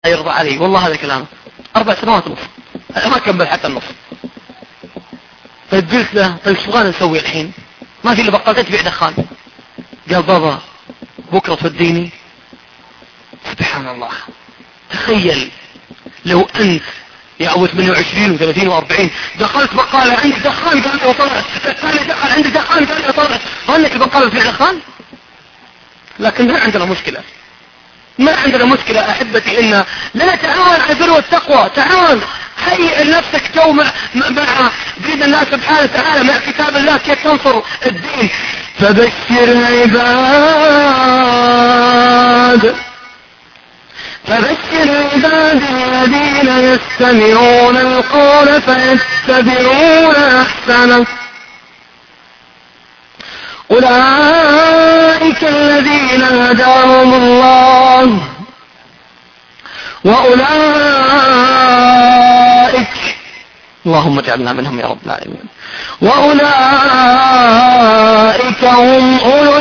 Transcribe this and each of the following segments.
يرضى علي، والله هذا كلامه. 4 سنوات ونص ما كمل حتى النص. طيب قلت له طيب شو غانا نسوي الحين؟ ما في إلا بقالتين تبيع دخان. قال بابا بكرة توديني. سبحان الله، تخيل لو أنت يا أول 28 و30 و40 دخلت بقالة عندك دخان قال لي وطلعت، الثاني دخل عندك دخان قال لي وطلعت، ظنك البقالة تبيع دخان؟ لكن ما عندنا مشكلة، ما عندنا مشكلة أحبتي إن لا تعاون على البر والتقوى. تعاون، هيئ لنفسك جو مع دين الله سبحانه وتعالى، مع كتاب الله كيف تنصر الدين. فبشر عباد الذين يستمعون القول فيتبعون أحسنه أولئك الذين هداهم الله وأولئك اللهم اجعلنا منهم يا رب العالمين وأولئك هم أولو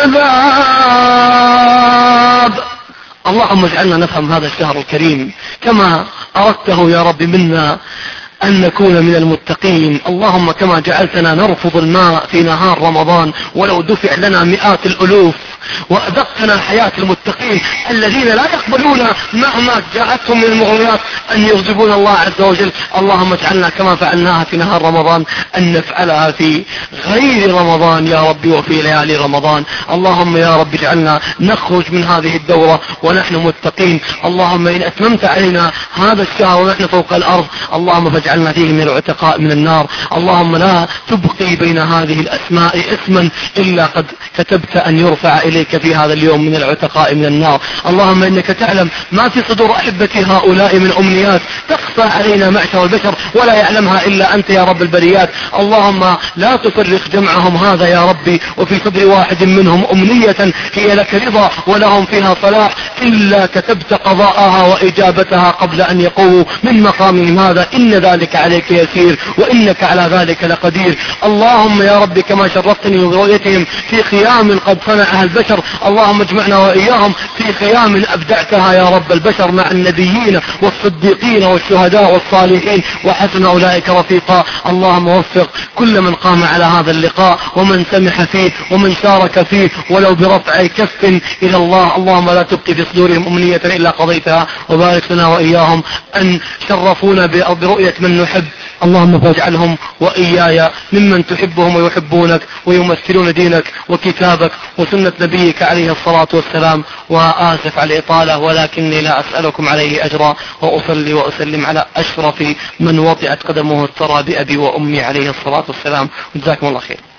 الألباب. اللهم اجعلنا نفهم هذا الشهر الكريم كما أردته يا رب منا، أن نكون من المتقين. اللهم كما جعلتنا نرفض الماء في نهار رمضان ولو دفع لنا مئات الألوف، وأذقنا حياة المتقين الذين لا يقبلون مهما جاءتهم من المغريات أن يغضبون الله عز وجل. اللهم اجعلنا كما فعلناها في نهار رمضان أن نفعلها في غير رمضان يا رب وفي ليالي رمضان. اللهم يا رب اجعلنا نخرج من هذه الدورة ونحن متقين. اللهم إن أتممت علينا هذا الشهر ونحن فوق الأرض اللهم فاجعلنا فيه من العتقاء من النار. اللهم لا تبقي بين هذه الأسماء اسما إلا قد كتبت أن يرفع إليك في هذا اليوم من العتقاء من النار. اللهم إنك تعلم ما في صدور أحبتي هؤلاء من أمنيات تخفى علينا معشر البشر ولا يعلمها إلا أنت يا رب البريات. اللهم لا تفرق جمعهم هذا يا ربي وفي صدر واحد منهم أمنية هي لك رضا ولهم فيها صلاح إلا كتبت قضاءها وإجابتها قبل أن يقوموا من مقامهم هذا. إن ذلك عليك يسير وإنك على ذلك لقدير. اللهم يا رب كما شرفتني برؤيتهم في خيام قد صنعها البشر اللهم اجمعنا وإياهم في خيام أبدعتها يا رب البشر مع النبيين والصديقين والشهداء والصالحين وحسن أولئك رفيقا. اللهم وفق كل من قام على هذا اللقاء ومن سمح فيه ومن شارك فيه ولو برفع كف إلى الله. اللهم لا تبقي في صدورهم أمنية إلا قضيتها وبارك لنا وإياهم أن شرفونا برؤية من نحب. اللهم فاجعلهم وإياي ممن تحبهم ويحبونك ويمثلون دينك وكتابك وسنة نبيك عليه الصلاة والسلام. وآسف على الإطالة ولكني لا أسألكم عليه أجرا وأصلي وأسلم على أشرف من وطئت قدمه الثرى بأبي وأمي عليه الصلاة والسلام. جزاكم الله خير.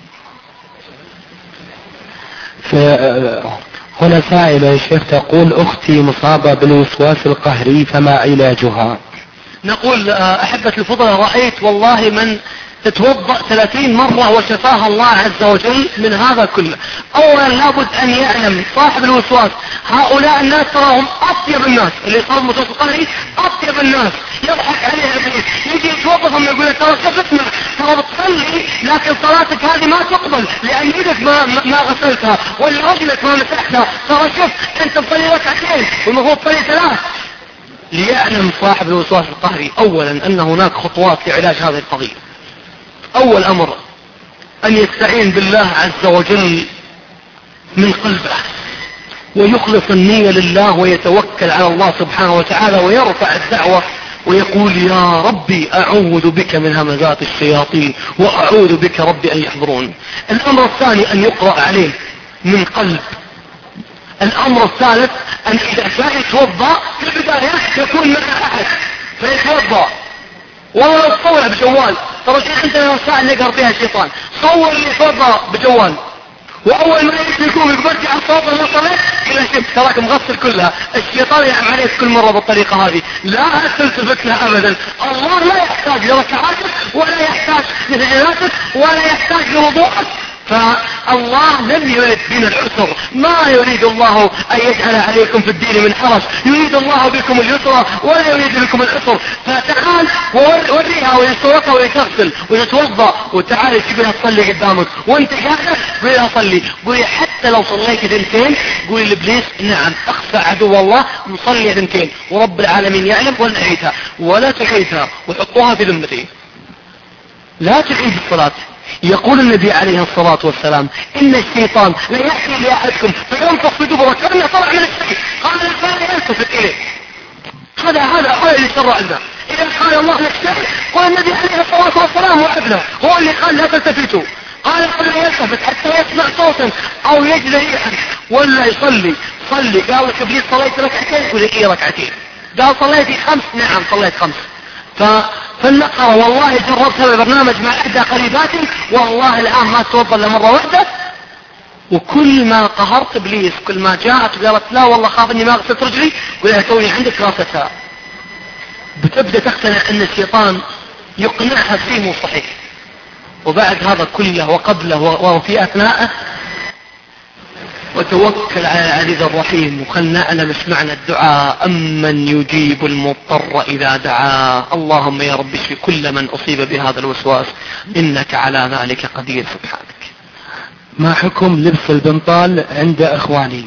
هنا سائلة يا شيخ تقول أختي مصابة بالوسواس القهري فما علاجها؟ نقول أحبة الفضل رأيت والله من تتوضأ 30 مرة وشفاها الله عز وجل من هذا كله. أولا لابد أن يعلم صاحب الوسواس هؤلاء الناس تراهم أطيب الناس، اللي صار الوسواس القهري أطيب الناس يضحك عليها إبليس يجي يتوظفهم يقول لك ترى شفتنا ترى بتصلي لكن صلاتك هذه ما تقبل لأن يدك ما غسلتها ولا رجلك ما مسحتها، ترى شوف أنت تصلي ركعتين والمفروض تصلي 3. ليعلم صاحب الوسواس القهري أولا أن هناك خطوات لعلاج هذه القضية. أول أمر أن يستعين بالله عز وجل من قلبه ويخلص النية لله ويتوكل على الله سبحانه وتعالى ويرفع الدعوة ويقول يا ربي أعوذ بك من همزات الشياطين وأعوذ بك ربي أن يحضرون. الأمر الثاني أن يقرأ عليه من قلب. الأمر الثالث أن إذا جاء يتوضأ في البداية يكون مع أحد فيتوضأ والله تصور بجوال. ترى شيخ عندنا ساعة نقهر فيها الشيطان، صور اللي يتوضأ بجوال وأول ما يقوم يقبرجع الصوت اللي صلت إلى شيء تراك مغسل كلها. الشيطان يعمل عليك كل مرة بالطريقة هذه لا تلتفت لها أبدا. الله لا يحتاج لركعاتك ولا يحتاج لفعلاتك ولا يحتاج لوضوءك فالله لم يرد بنا العسر، ما يريد الله أن يجعل عليكم في الدين من حرج، يريد الله بكم اليسر ولا يريد بكم العسر. فتعال ووريها ويصورها ويتغسل ويتوضا وتعال تجيبها تصلي قدامك وانت قاعد قولي لها صلي، قولي حتى لو صليت ثنتين قولي لابليس نعم اخفى عدو الله نصلي ثنتين ورب العالمين يعلم ونعيدها ولا تعيدها وحطوها في ذمتي، لا تعيد الصلاة. يقول النبي عليه الصلاة والسلام إن الشيطان لا يأتي لأحدكم فينفخ في دبره كأنه طلع من الشيء، قال الفارق يلتفت إليه. هذا اللي شرع لنا. إذا قال الله لك شيء قال النبي عليه الصلاة والسلام وعبنا هو اللي قال لا تلتفتوا، قال لا يلتفت حتى يسمع صوتا أو يجد ريحا ولا يصلي. صلي قال لك ابليس صليت ركعتين قل ايه ركعتين، قال صليتي 5 نعم صليت 5. فالنقرة والله جربتها ببرنامج مع احدى قريباتي والله الان ما توضى الا مرة واحدة، وكل ما قهرت ابليس كل ما جاءت وقالت لا والله خاف اني ما غسلت رجلي قلت لها توني عندك غاستها، بتبدأ تقتنع ان الشيطان يقنعها فيه مو صحيح. وبعد هذا كله وقبله وفي اثناءه وتوكل على العزيز الرحيم وخلنا نعلم ايش معنى الدعاء امن يجيب المضطر اذا دعاه. اللهم يا رب اشف كل من اصيب بهذا الوسواس انك على ذلك قدير سبحانك. ما حكم لبس البنطال عند اخواني؟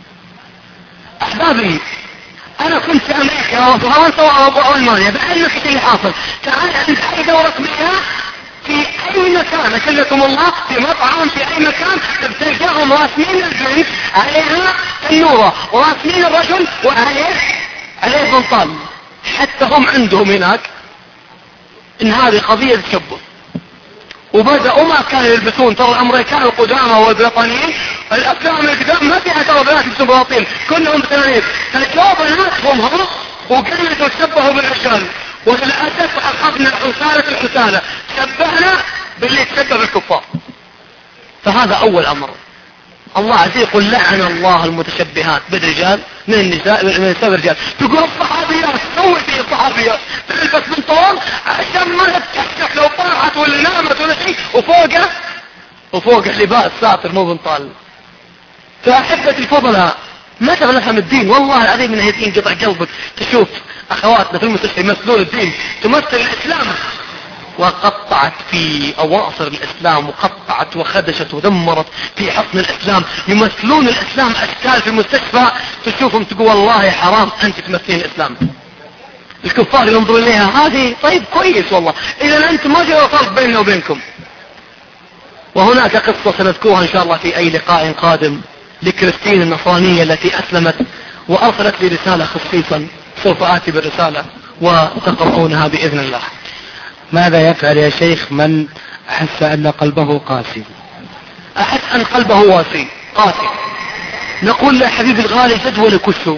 احبابي انا كنت في امريكا وفرنسا والمانيا بعلمك اللي حاصل. تعال عند اي دورة مياه في اي مكان اكلكم الله في مطعم في اي مكان بتلقاهم راسمين البنت عليها النورة وراسمين الرجل وعليه بنطال، حتى هم عندهم هناك ان هذه قضية تشبه. وبدأوا ما كانوا يلبسون، ترى الامريكان القدامى والبريطانيين الافلام القدام ما فيها ترى بنات يلبسون بناطيل كلهم بتنانير، فالجواب بناتهم هم وقلوا تشبهوا بالرجال. وللأسف أخذنا الحسالة شبهنا باللي تشبه بالكفار. فهذا أول أمر. الله عز وجل يقول لعن الله المتشبهات بالرجال من النساء بالرجال. تقول الصحابيات سوي في الصحابيات تلبس بنطلون عشان ما تتكشف لو طلعت ولا نامت ولا شيء وفوقه لباس ساتر مو بنطال. فأحبتي الفضلاء ما تبغى نفهم الدين والله العظيم من هيتين قطع قلبك تشوف اخواتنا في المستشفى يمثلون الدين، تمثل الاسلام وقطعت في اواصر الاسلام وقطعت وخدشت ودمرت في حصن الاسلام، يمثلون الاسلام اشكال في المستشفى تشوفهم تقول والله حرام انت تمثلين الاسلام. الكفار ينظرون اليها هذه طيب كويس والله اذا انت ما جاء فرق بيننا وبينكم. وهناك قصة سنذكرها ان شاء الله في اي لقاء قادم لكريستين النصرانية التي أسلمت وأرسلت لي رسالة خصيصا سوف آتي بالرسالة وتقرؤونها بإذن الله. ماذا يفعل يا شيخ من أحس أن قلبه قاسي؟ أحس أن قلبه قاسي نقول له حبيبي الغالي جدولك وشو؟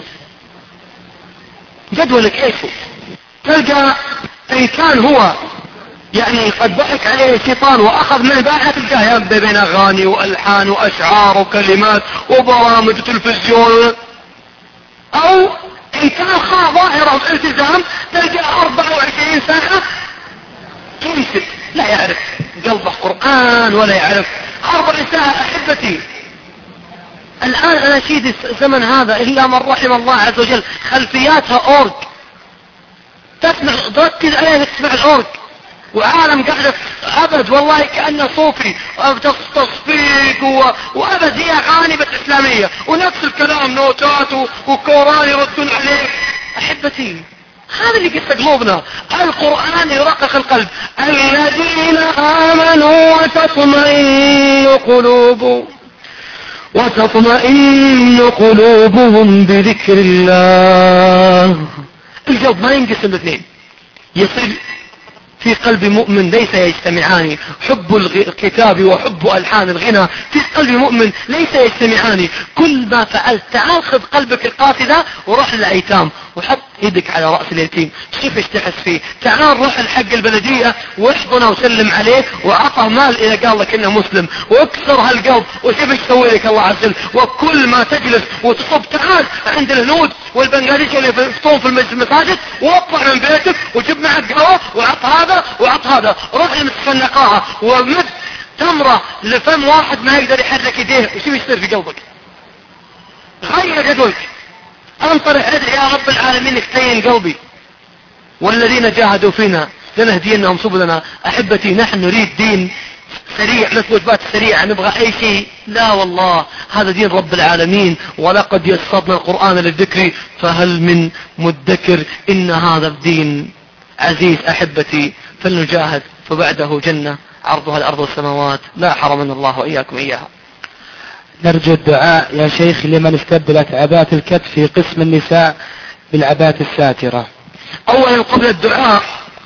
جدولك ايشو؟ تلقى إن كان هو يعني قد ضحك عليه الشيطان واخذ منه باحة تلقاه يبدأ بين اغاني والحان واشعار وكلمات وبرامج تلفزيون، او ان كان ظاهرة الالتزام تلقاه 24 ساعة يمسك لا يعرف قلبه قرآن ولا يعرف 24 ساعة. احبتي الان اناشيد الزمن هذا الا من رحم الله عز وجل خلفياتها اورج، تسمع تركز عليها تسمع الاورج وعالم قاعدة أبد والله كأنه صوفي تصفيق وأبد هي أغاني بس إسلامية ونفس الكلام نوتات وكوران يردون عليه. أحبتي هذا اللي قصة قلوبنا، القرآن يرقق القلب. الذين آمنوا وتطمئن قلوبهم بذكر الله. القلب ما ينقسم الاثنين، يصير في قلب مؤمن ليس يجتمعان، حب الكتاب وحب ألحان الغنى في قلب مؤمن ليس يجتمعان. كل ما فعلت تعال خذ قلبك القاسي ذا وروح للأيتام وحط يدك على رأس اليتيم شوف ايش تحس فيه. تعال روح الحق البلدية واحضنه وسلم عليه وعطه مال إذا قال لك إنه مسلم واكسر هالقلب وشوف ايش يسوي لك الله عز وجل. وكل ما تجلس وتصب تعال عند الهنود والبنغاليش اللي يفطون في المساجد واطلع من بيتك وجيب معك قهوة وعط هذا وعط هذا، روح لمستشفى النقاهة ومد تمرة لفم واحد ما يقدر يحرك يديه، وشو يصير في قلبك؟ غير قلبك، انطرح ادعي يا رب العالمين انك تلين قلبي. والذين جاهدوا فينا لنهدينهم سبلنا. احبتي، نحن نريد دين سريع مثل وجبات سريعة، نبغى اي شيء، لا والله، هذا دين رب العالمين. ولقد يسرنا القرآن للذكر فهل من مدكر. ان هذا الدين عزيز احبتي، فلنجاهد فبعده جنة عرضها الارض والسماوات، لا حرمنا الله واياكم اياها. نرجو الدعاء يا شيخ لمن استبدلت عبات الكتف في قسم النساء بالعبات الساترة. اولا قبل الدعاء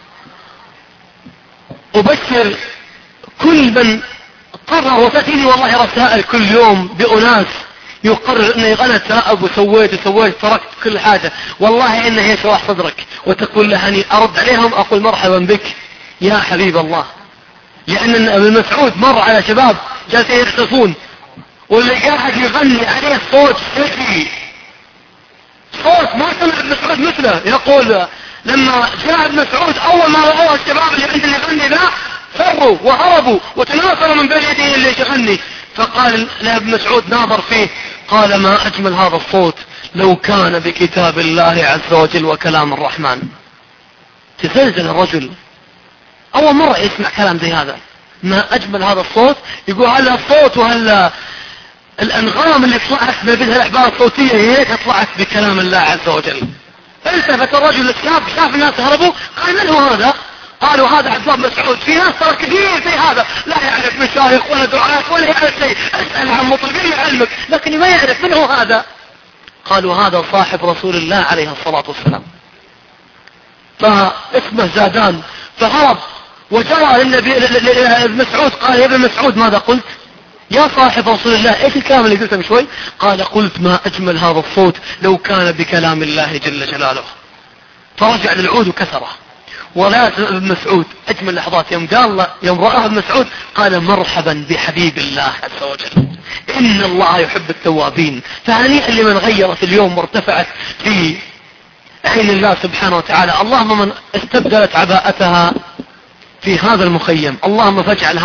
ابشر كل من قرر، وتأتيني والله رسائل كل يوم بأناس يقرر اني انا تائب وسويت تركت كل حاجة، والله انه يشرح صدرك وتقول له اني ارد عليهم اقول مرحبا بك يا حبيب الله. لان ابن مسعود مر على شباب جالسين يرقصون، واللي قاعد يغني عليه صوت سحري، صوت ما سمع ابن مسعود مثله. يقول لما جاء ابن مسعود اول ما رأوه الشباب اللي عند اللي يغني ذا فروا وهربوا وتناثروا من بين يديه اللي يغني. فقال لابن مسعود ناظر فيه قال ما اجمل هذا الصوت لو كان بكتاب الله عز وجل وكلام الرحمن. تزلزل الرجل، اول مرة يسمع كلام زي هذا، ما اجمل هذا الصوت. يقول هل الصوت وهل الانغام اللي طلعت ما بينها الاحبال الصوتية هيك طلعت بكلام الله عز وجل. التفت الرجل الشاب، شاف الناس هربوا، قال من هو هذا؟ قالوا هذا عبد الله بن مسعود. في ناس ترى كثير زي هذا لا يعرف مشايخ ولا دعاة ولا يعرف شيء، اسأل عن مطلبين علمك لكن ما يعرف من هو هذا. قالوا هذا صاحب رسول الله عليه الصلاة والسلام. فاسمه زادان، فهرب وجرى للنبي ابن مسعود. قال يا ابن مسعود ماذا قلت؟ يا صاحب رسول الله ايش الكلام اللي قلته من شوي؟ قال قلت ما اجمل هذا الصوت لو كان بكلام الله جل جلاله. فرجع للعود وكسره. ولا ابن مسعود اجمل لحظات يوم رآه ابن مسعود قال مرحبا بحبيب الله عز وجل، ان الله يحب التوابين. فهنيئا لمن غيرت اليوم وارتفعت في عين الله سبحانه وتعالى. اللهم من استبدلت عباءتها في هذا المخيم، اللهم فاجعل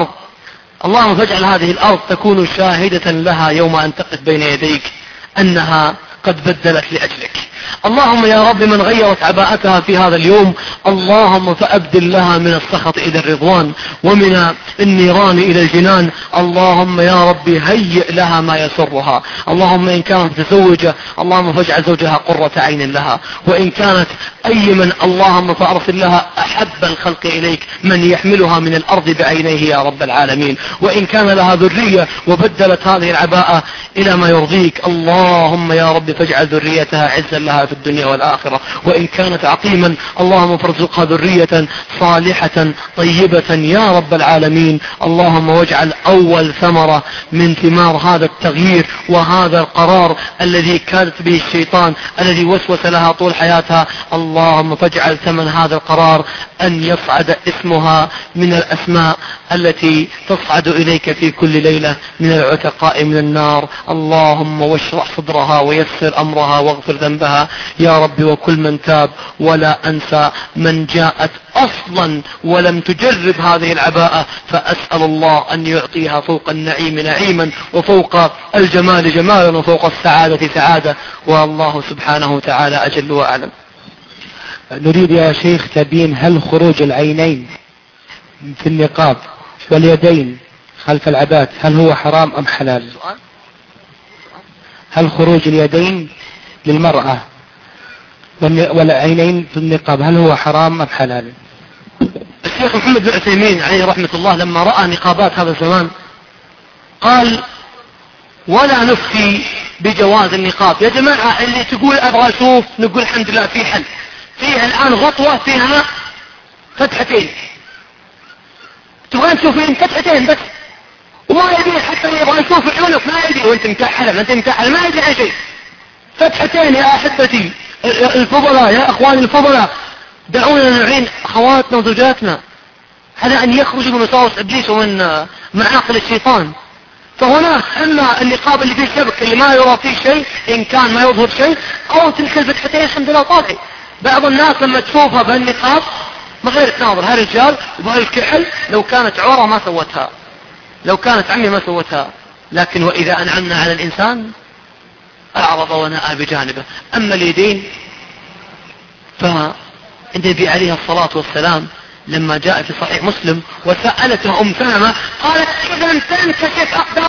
هذه الارض تكون شاهدة لها يوم ان تقف بين يديك انها قد بدلت لأجلك. اللهم يا رب من غيرت عباءتها في هذا اليوم اللهم فأبدل لها من السخط إلى الرضوان ومن النيران إلى الجنان. اللهم يا رب هيئ لها ما يسرها. اللهم إن كانت متزوجة اللهم فاجعل زوجها قرة عين لها، وإن كانت أيمن اللهم فأرسل لها أحب الخلق إليك من يحملها من الأرض بعينيه يا رب العالمين. وإن كان لها ذرية وبدلت هذه العباءة إلى ما يرضيك اللهم يا رب فاجعل ذريتها عزا لها في الدنيا والآخرة. وإن كانت عقيما اللهم فارزقها ذرية صالحة طيبة يا رب العالمين. اللهم واجعل أول ثمرة من ثمار هذا التغيير وهذا القرار الذي كادت به الشيطان الذي وسوس لها طول حياتها، اللهم فاجعل ثمن هذا القرار أن يصعد اسمها من الأسماء التي تصعد إليك في كل ليلة من العتقاء من النار. اللهم واشرح صدرها ويسر أمرها واغفر ذنبها يا رب. وكل من تاب ولا أنسى من جاءت أصلا ولم تجرب هذه العباءة، فأسأل الله أن يعطيها فوق النعيم نعيما وفوق الجمال جمالا وفوق السعادة سعادة، والله سبحانه وتعالى أجل وأعلم. نريد يا شيخ تبين هل خروج العينين في النقاب واليدين خلف العبات هل هو حرام أم حلال؟ هل خروج اليدين للمرأة والعينين في النقاب هل هو حرام أم حلال؟ الشيخ محمد بن عثيمين عليه رحمة الله لما رأى نقابات هذا الزمان قال ولا نفتي بجواز النقاب. يا جماعة اللي تقول أبغى أشوف نقول الحمد لله في حل، فيها الآن غطوة فيها فتحتين، تبغى تشوفين فتحتين بس وما يدري حتى يبغى يشوف عيونك ما يدري وانت مكحل ما يدري عن شيء. فتحتين يا أحبتي الفضلاء يا أخواني الفضلاء، دعونا نعين أخواتنا وزوجاتنا على أن يخرجوا من وساوس إبليس ومن معاقل الشيطان. فهناك أما النقاب اللي فيه شبك اللي ما يرى فيه شيء إن كان ما يظهر شيء، أو تلك الفتحتين الحمد لله طالعين. بعض الناس لما تشوفها بالنقاب ما غير تناظر هالرجال وبهالكحل لو كانت عورة ما سوتها. لو كانت عمي ما سوتها. لكن وإذا أنعمنا على الإنسان أعرض ونأى بجانبه. أما اليدين فالنبي عليه الصلاة والسلام لما جاء في صحيح مسلم وسألته أم سلمة قالت إذا تنكشف أقدام